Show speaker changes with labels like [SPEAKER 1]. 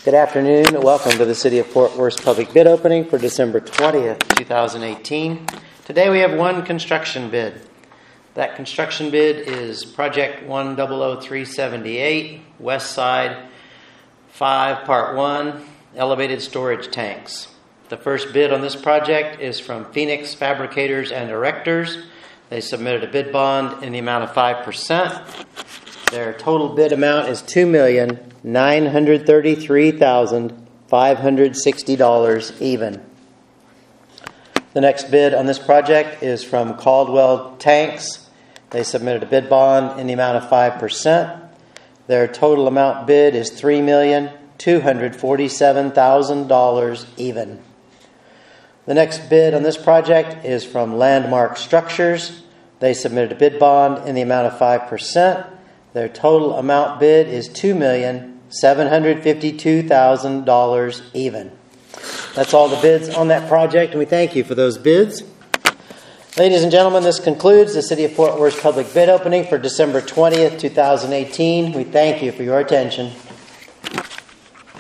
[SPEAKER 1] Good afternoon and welcome to the City of Fort Worth's public bid opening for December 20th, 2018. Today we have one construction bid. That construction bid is Project 100378, West Side 5, Part 1, Elevated Storage Tanks. The first bid on this project is from Phoenix Fabricators and Erectors. They submitted a bid bond in the amount of 5%. Their total bid amount is $2,933,560 even. The next bid on this project is from Caldwell Tanks. They submitted a bid bond in the amount of 5%. Their total amount bid is $3,247,000 even. The next bid on this project is from Landmark Structures. They submitted a bid bond in the amount of 5%. Their total amount bid is $2,752,000 even. That's all the bids on that project, and we thank you for those bids. Ladies and gentlemen, this concludes the City of Fort Worth's public bid opening for December 20th, 2018. We thank you for your attention.